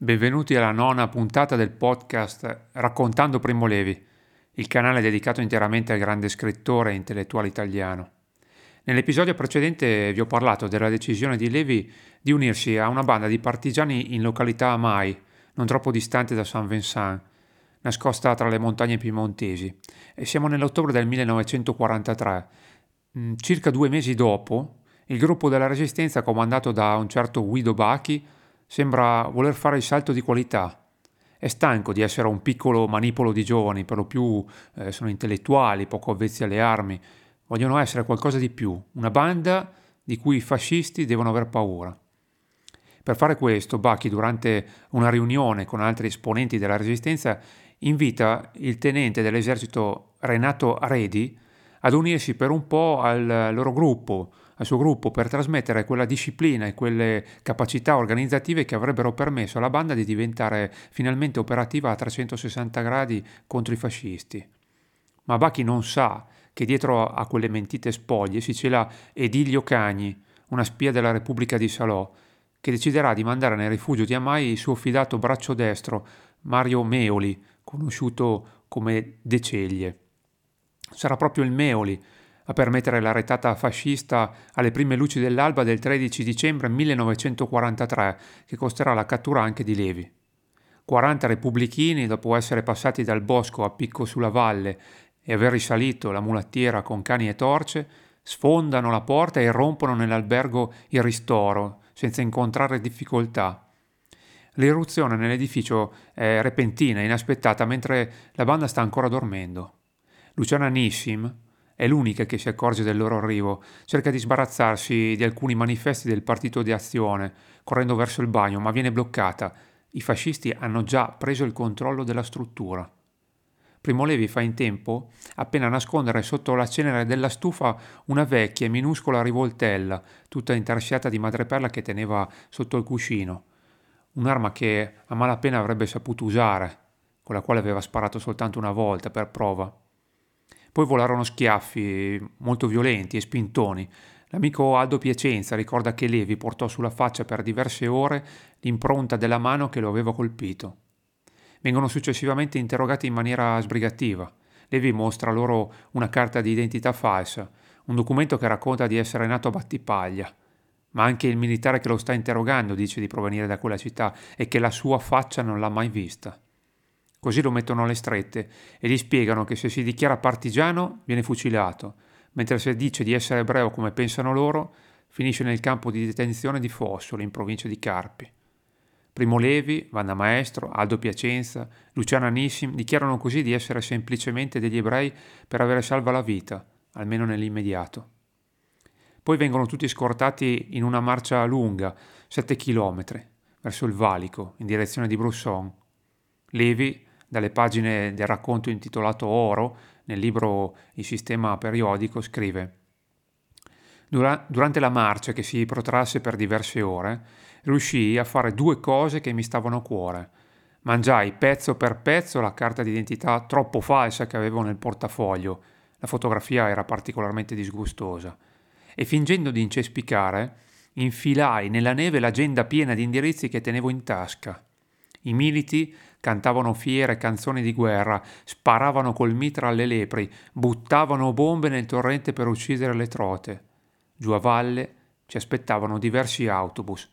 Benvenuti alla nona puntata del podcast Raccontando Primo Levi, il canale dedicato interamente al grande scrittore e intellettuale italiano. Nell'episodio precedente vi ho parlato della decisione di Levi di unirsi a una banda di partigiani in località Amai, non troppo distante da Saint Vincent, nascosta tra le montagne piemontesi, e siamo nell'ottobre del 1943. Circa 2 mesi dopo, il gruppo della Resistenza, comandato da un certo Guido Bachi, sembra voler fare il salto di qualità. È stanco di essere un piccolo manipolo di giovani, per lo più sono intellettuali, poco avvezzi alle armi. Vogliono essere qualcosa di più, una banda di cui i fascisti devono aver paura. Per fare questo, Bachi, durante una riunione con altri esponenti della Resistenza, invita il tenente dell'esercito Renato Redi ad unirsi per un po' al suo gruppo, per trasmettere quella disciplina e quelle capacità organizzative che avrebbero permesso alla banda di diventare finalmente operativa a 360 gradi contro i fascisti. Ma Bachi non sa che dietro a quelle mentite spoglie si cela Edilio Cagni, una spia della Repubblica di Salò, che deciderà di mandare nel rifugio di Amai il suo fidato braccio destro, Mario Meoli, conosciuto come De Ceglie. Sarà proprio il Meoli a permettere la retata fascista alle prime luci dell'alba del 13 dicembre 1943, che costerà la cattura anche di Levi. 40 repubblichini, dopo essere passati dal bosco a picco sulla valle e aver risalito la mulattiera con cani e torce, sfondano la porta e irrompono nell'albergo Il Ristoro, senza incontrare difficoltà. L'irruzione nell'edificio è repentina e inaspettata mentre la banda sta ancora dormendo. Luciana Nissim è l'unica che si accorge del loro arrivo, cerca di sbarazzarsi di alcuni manifesti del partito di Azione, correndo verso il bagno, ma viene bloccata. I fascisti hanno già preso il controllo della struttura. Primo Levi fa in tempo appena a nascondere sotto la cenere della stufa una vecchia e minuscola rivoltella, tutta intarsiata di madreperla che teneva sotto il cuscino. Un'arma che a malapena avrebbe saputo usare, con la quale aveva sparato soltanto una volta per prova. Poi volarono schiaffi molto violenti e spintoni. L'amico Aldo Piacenza ricorda che Levi portò sulla faccia per diverse ore l'impronta della mano che lo aveva colpito. Vengono successivamente interrogati in maniera sbrigativa. Levi mostra loro una carta di identità falsa, un documento che racconta di essere nato a Battipaglia. Ma anche il militare che lo sta interrogando dice di provenire da quella città e che la sua faccia non l'ha mai vista. Così lo mettono alle strette e gli spiegano che se si dichiara partigiano viene fucilato, mentre se dice di essere ebreo come pensano loro, finisce nel campo di detenzione di Fossoli, in provincia di Carpi. Primo Levi, Vanna Maestro, Aldo Piacenza, Luciana Nissim dichiarano così di essere semplicemente degli ebrei per avere salva la vita, almeno nell'immediato. Poi vengono tutti scortati in una marcia lunga, 7 chilometri, verso il valico, in direzione di Brusson. Levi, dalle pagine del racconto intitolato Oro, nel libro Il sistema periodico, scrive: Durante la marcia, che si protrasse per diverse ore, riuscii a fare 2 cose che mi stavano a cuore. Mangiai pezzo per pezzo la carta d'identità troppo falsa che avevo nel portafoglio, la fotografia era particolarmente disgustosa, e fingendo di incespicare, infilai nella neve l'agenda piena di indirizzi che tenevo in tasca. I militi cantavano fiere canzoni di guerra, sparavano col mitra alle lepri, buttavano bombe nel torrente per uccidere le trote. Giù a valle ci aspettavano diversi autobus.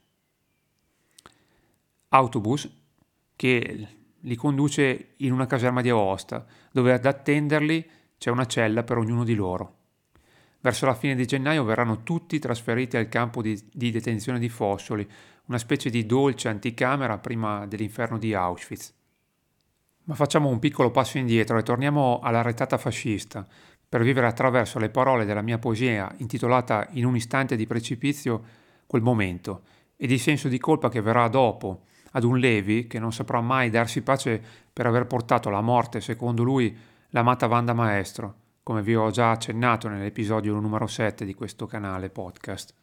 Autobus che li conduce in una caserma di Aosta, dove ad attenderli c'è una cella per ognuno di loro. Verso la fine di gennaio verranno tutti trasferiti al campo di detenzione di Fossoli, una specie di dolce anticamera prima dell'inferno di Auschwitz. Ma facciamo un piccolo passo indietro e torniamo alla retata fascista, per vivere attraverso le parole della mia poesia intitolata In un istante di precipizio quel momento, ed il senso di colpa che verrà dopo, ad un Levi che non saprà mai darsi pace per aver portato alla morte, secondo lui, l'amata Vanda Maestro, come vi ho già accennato nell'episodio numero 7 di questo canale podcast.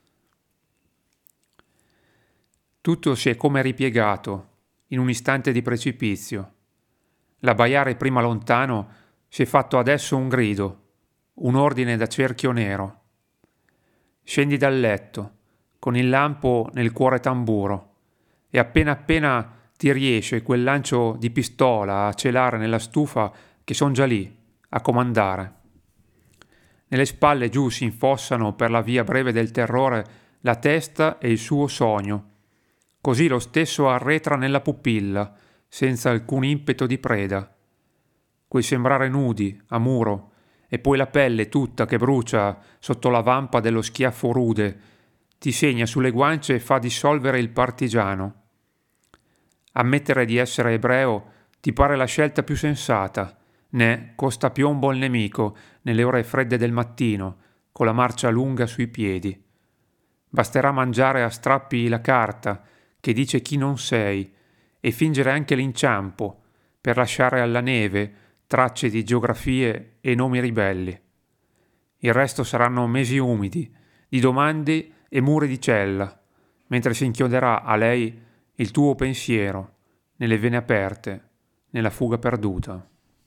Tutto si è come ripiegato, in un istante di precipizio. L'abbaiare prima lontano si è fatto adesso un grido, un ordine da cerchio nero. Scendi dal letto, con il lampo nel cuore tamburo, e appena appena ti riesce quel lancio di pistola a celare nella stufa che son già lì, a comandare. Nelle spalle giù si infossano per la via breve del terrore la testa e il suo sogno. Così lo stesso arretra nella pupilla, senza alcun impeto di preda. Quei sembrare nudi, a muro, e poi la pelle tutta che brucia sotto la vampa dello schiaffo rude, ti segna sulle guance e fa dissolvere il partigiano. Ammettere di essere ebreo ti pare la scelta più sensata, né costa piombo al nemico nelle ore fredde del mattino, con la marcia lunga sui piedi. Basterà mangiare a strappi la carta che dice chi non sei e fingere anche l'inciampo per lasciare alla neve tracce di geografie e nomi ribelli. Il resto saranno mesi umidi, di domande e muri di cella, mentre si inchioderà a lei il tuo pensiero, nelle vene aperte, nella fuga perduta.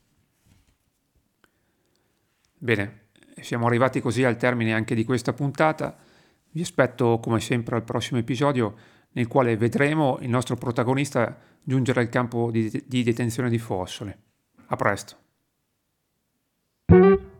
Bene, siamo arrivati così al termine anche di questa puntata. Vi aspetto come sempre al prossimo episodio nel quale vedremo il nostro protagonista giungere al campo di detenzione di Fossole. A presto.